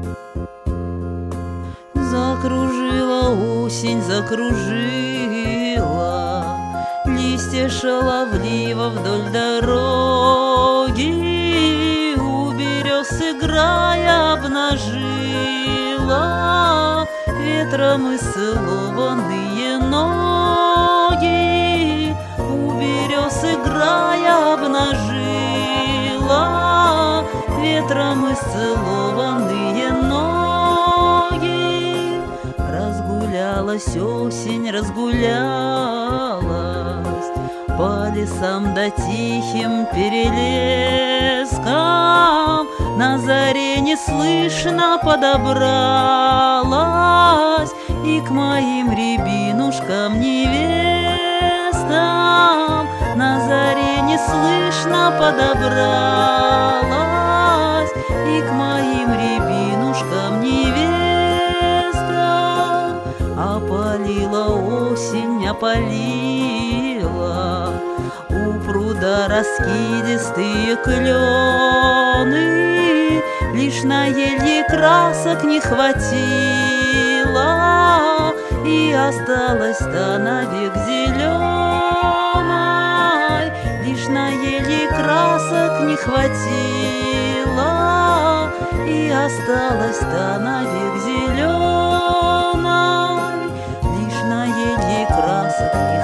Закружила осень, закружила листья шаловливо вдоль дороги, у берез играя обнажила ветром исцелованные ноги, у берез играя обнажила ветром исцелованные ноги. Разгулялась осень, разгулялась по лесам да тихим перелескам, на заре неслышно подобралась и к моим рябинушкам невестам, на заре неслышно подобралась и к моим рябинушкам невестам. Опалила осень, опалила у пруда раскидистые клены, лишь на елье красок не хватило, и осталась-то навек зеленой, лишь на елье красок не хватило, и осталась-то навек зеленой, лишь на елье красок